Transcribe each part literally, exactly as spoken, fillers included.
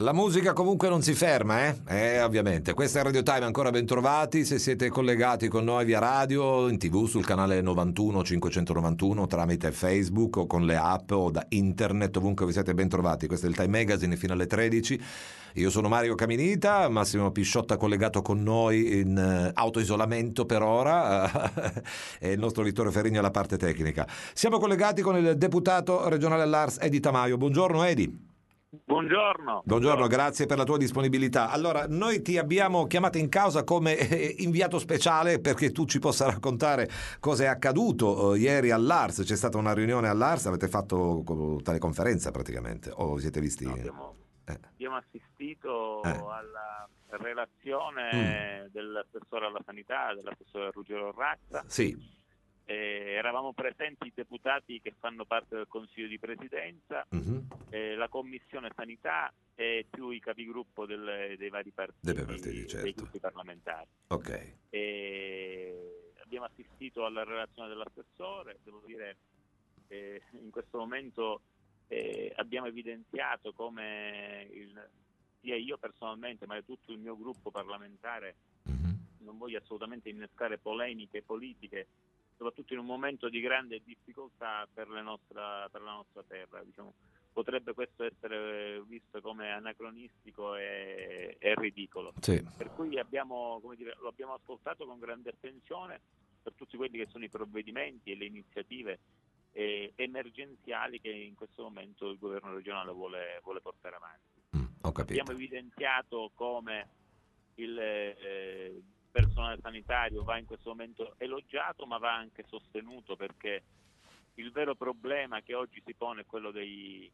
La musica comunque non si ferma, eh? Eh, ovviamente. Questa è Radio Time, ancora ben trovati. Se siete collegati con noi via radio, in tv sul canale novantuno cinquecentonovantuno tramite Facebook o con le app o da internet, ovunque vi siete ben trovati. Questo è il Time Magazine fino alle tredici. Io sono Mario Caminita, Massimo Pisciotta collegato con noi in uh, autoisolamento per ora e il nostro Vittorio Ferrigno alla parte tecnica. Siamo collegati con il deputato regionale all'A R S Edi Tamaio. Buongiorno Edi. Buongiorno. Buongiorno, grazie per la tua disponibilità. Allora, noi ti abbiamo chiamato in causa come inviato speciale perché tu ci possa raccontare cosa è accaduto uh, ieri all'A R S. C'è stata una riunione all'A R S, avete fatto teleconferenza praticamente o vi siete visti? No, abbiamo, eh. abbiamo assistito eh. alla relazione mm. dell'assessore alla sanità, dell'assessore Ruggero Razza. Sì. Eh, eravamo presenti i deputati che fanno parte del Consiglio di Presidenza, mm-hmm. eh, la Commissione Sanità e più i capigruppo del, dei vari partiti, dei, partiti certo. dei gruppi parlamentari. Okay. Eh, abbiamo assistito alla relazione dell'assessore, devo dire eh, in questo momento eh, abbiamo evidenziato come il, sia io personalmente ma tutto il mio gruppo parlamentare mm-hmm. non voglio assolutamente innescare polemiche politiche, soprattutto in un momento di grande difficoltà per, le nostra, per la nostra terra. Diciamo, potrebbe questo essere visto come anacronistico e, e ridicolo. Sì. Per cui abbiamo, come dire, lo abbiamo ascoltato con grande attenzione per tutti quelli che sono i provvedimenti e le iniziative eh, emergenziali che in questo momento il governo regionale vuole, vuole portare avanti. Mm, ho capito. Abbiamo evidenziato come il eh, personale sanitario va in questo momento elogiato ma va anche sostenuto, perché il vero problema che oggi si pone è quello dei,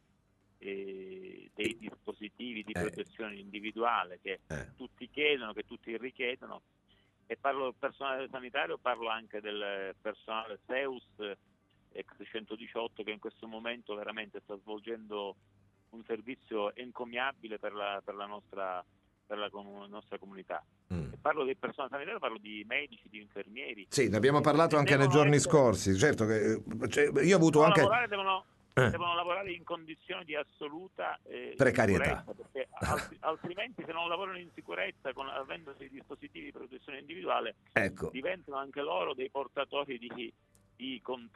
eh, dei dispositivi di protezione eh. individuale che eh. tutti chiedono, che tutti richiedono, e parlo del personale sanitario, parlo anche del personale Seus ex centodiciotto che in questo momento veramente sta svolgendo un servizio encomiabile per la, per la nostra per la com- nostra comunità. Mm. Parlo del personale sanitario, parlo di medici, di infermieri. Sì, ne abbiamo parlato anche nei giorni essere... scorsi, certo che cioè, io ho avuto devono anche lavorare, devono, eh. devono lavorare in condizioni di assoluta eh, precarietà, perché alt- altrimenti se non lavorano in sicurezza con, avendo dei dispositivi di protezione individuale, ecco. diventano anche loro dei portatori di di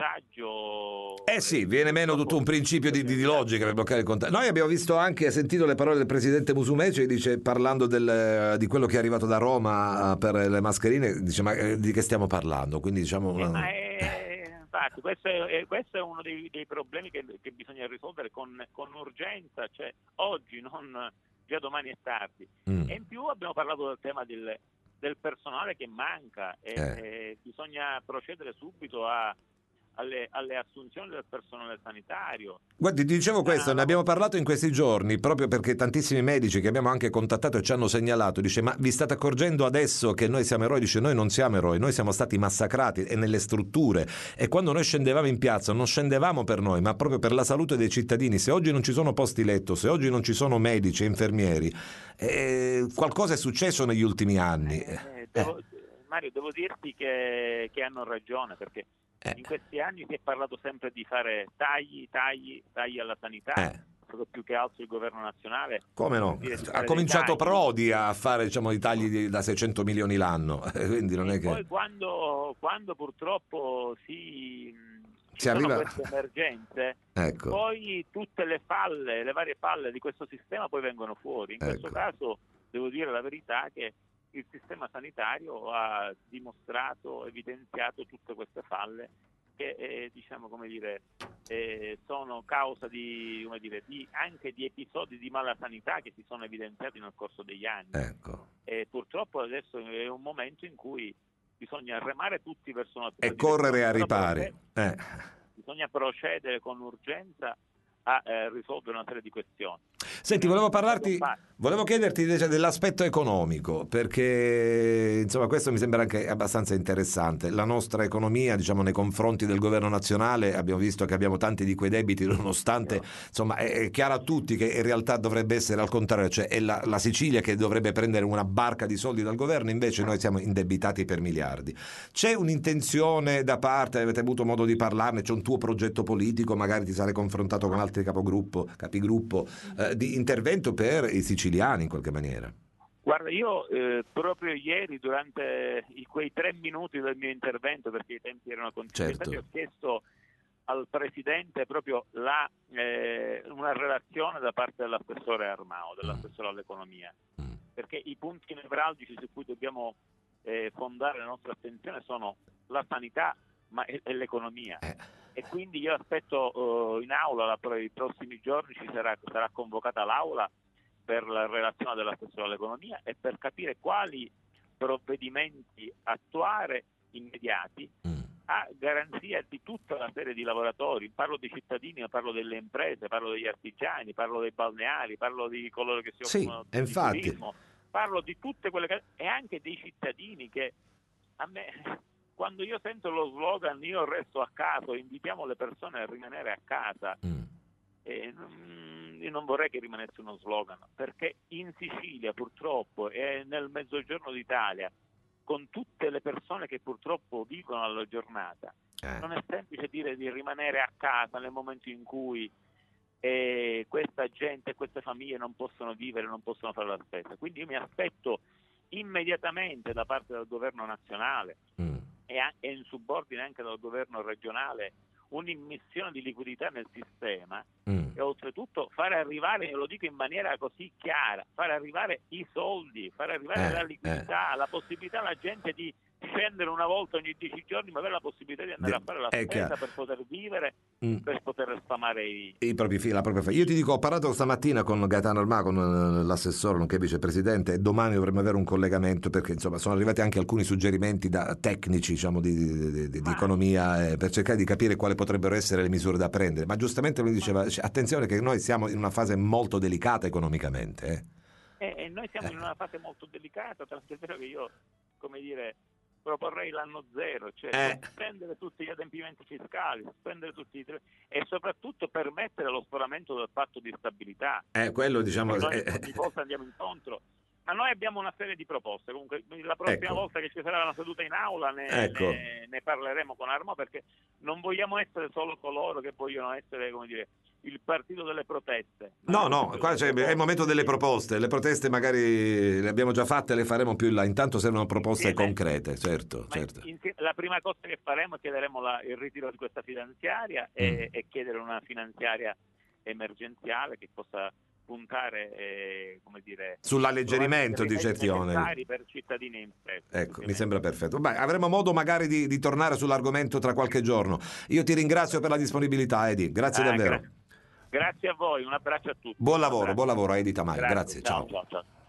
contagio. Eh sì, viene meno tutto un principio di, di logica per bloccare il contagio. Noi abbiamo visto anche, sentito le parole del presidente Musumeci che dice, parlando del, di quello che è arrivato da Roma per le mascherine, dice ma di che stiamo parlando? Quindi diciamo una... eh, ma è, infatti questo è, questo è uno dei, dei problemi che, che bisogna risolvere con, con urgenza, cioè oggi, non già domani è tardi. Mm. E in più abbiamo parlato del tema del del personale che manca e, eh. e bisogna procedere subito a, alle, alle assunzioni del personale sanitario. Guardi, ti dicevo questo, ah, ne abbiamo parlato in questi giorni proprio perché tantissimi medici che abbiamo anche contattato e ci hanno segnalato, dice ma vi state accorgendo adesso che noi siamo eroi? Dice noi non siamo eroi, noi siamo stati massacrati e nelle strutture, e quando noi scendevamo in piazza non scendevamo per noi ma proprio per la salute dei cittadini. Se oggi non ci sono posti letto, se oggi non ci sono medici e infermieri, eh, qualcosa è successo negli ultimi anni. eh, devo, eh. Mario, devo dirti che, che hanno ragione, perché in questi anni si è parlato sempre di fare tagli, tagli, tagli alla sanità, eh. più che altro il governo nazionale. Come no? Ha cominciato Prodi a fare, diciamo, i tagli di, da seicento milioni l'anno, quindi non e è che... Poi quando, quando purtroppo si, ci si sono arriva... queste emergenze, ecco. poi tutte le falle, le varie falle di questo sistema poi vengono fuori. In ecco. questo caso devo dire la verità che il sistema sanitario ha dimostrato, evidenziato tutte queste falle che eh, diciamo come dire eh, sono causa di, come dire, di anche di episodi di malasanità che si sono evidenziati nel corso degli anni. Ecco. E purtroppo adesso è un momento in cui bisogna remare tutti verso una e correre a ripari. Eh. Bisogna procedere con urgenza a eh, risolvere una serie di questioni. Senti, volevo parlarti, volevo chiederti invece dell'aspetto economico, perché insomma questo mi sembra anche abbastanza interessante. La nostra economia, diciamo, nei confronti del governo nazionale, abbiamo visto che abbiamo tanti di quei debiti, nonostante insomma è, è chiaro a tutti che in realtà dovrebbe essere al contrario, cioè è la, la Sicilia che dovrebbe prendere una barca di soldi dal governo, invece noi siamo indebitati per miliardi. C'è un'intenzione da parte, avete avuto modo di parlarne, c'è un tuo progetto politico, magari ti sarai confrontato con altri capogruppo, capigruppo, eh, di intervento per i siciliani siciliani in qualche maniera. Guarda, io eh, proprio ieri durante i, quei tre minuti del mio intervento, perché i tempi erano contingentati, Certo. ho chiesto al Presidente proprio la, eh, una relazione da parte dell'assessore Armao, dell'assessore all'economia, Mm. perché i punti nevralgici su cui dobbiamo eh, fondare la nostra attenzione sono la sanità ma e, e l'economia. Eh. E quindi io aspetto uh, in aula, la, per i prossimi giorni ci sarà, sarà convocata l'aula per la relazione dell'assessore all'economia e per capire quali provvedimenti attuare immediati Mm. a garanzia di tutta una serie di lavoratori. Parlo dei cittadini, ma parlo delle imprese, parlo degli artigiani, parlo dei balneari, parlo di coloro che si Sì, occupano di infatti. turismo, parlo di tutte quelle cose e anche dei cittadini che a me, quando io sento lo slogan io resto a casa, invitiamo le persone a rimanere a casa, Mm. eh, non, io non vorrei che rimanesse uno slogan, perché in Sicilia purtroppo e nel mezzogiorno d'Italia, con tutte le persone che purtroppo vivono alla giornata, Eh. non è semplice dire di rimanere a casa nel momento in cui eh, questa gente e queste famiglie non possono vivere, non possono fare la spesa. Quindi io mi aspetto immediatamente da parte del governo nazionale Mm. e, a- e in subordine anche dal governo regionale un'immissione di liquidità nel sistema Mm. e oltretutto fare arrivare, io lo dico in maniera così chiara, fare arrivare i soldi, fare arrivare Eh, la liquidità, la possibilità alla gente di scendere una volta ogni dieci giorni, ma avere la possibilità di andare Di- a fare la è spesa chiaro. per poter vivere, Mm. per poter sfamare i... I propri figli, la propria famiglia. Io ti dico, ho parlato stamattina con Gaetano Armà, con eh, l'assessore, nonché vicepresidente, e domani dovremmo avere un collegamento perché insomma sono arrivati anche alcuni suggerimenti da, tecnici, diciamo, di, di- di- di Ma- economia, eh, per cercare di capire quali potrebbero essere le misure da prendere. Ma giustamente lui diceva, attenzione che noi siamo in una fase molto delicata economicamente. eh. E, e noi siamo in una fase molto delicata, tant'è vero che io, come dire, proporrei l'anno zero, cioè Eh. sospendere tutti gli adempimenti fiscali, sospendere tutti i... e soprattutto permettere lo sforamento del patto di stabilità. Eh, quello diciamo... Noi eh, ogni volta andiamo incontro, ma noi abbiamo una serie di proposte. Comunque la prossima Ecco. volta che ci sarà una seduta in aula ne, Ecco. ne, ne parleremo con Armo, perché non vogliamo essere solo coloro che vogliono essere, come dire, il partito delle proteste. No, Ma no, quello qua delle c'è- è il momento delle proposte. proposte. Le proteste magari le abbiamo già fatte, le faremo più in là. Intanto servono proposte Insieme- concrete, certo, Ma certo. insieme- la prima cosa che faremo è chiederemo la- il ritiro di questa finanziaria e, Mm. e chiedere una finanziaria emergenziale che possa puntare, eh, come dire, Sull'alleggerimento di trovare dei certi rimedi oneri. necessari per cittadini e imprese. Ecco, mi indubbiamente. sembra perfetto. Beh, avremo modo magari di, di tornare sull'argomento tra qualche giorno. Io ti ringrazio per la disponibilità, Edi. Grazie Ah, davvero. gra- grazie a voi, un abbraccio a tutti. Buon Un lavoro, abbraccio. buon lavoro a Edi Tamai. Grazie, ciao, ciao. ciao, ciao.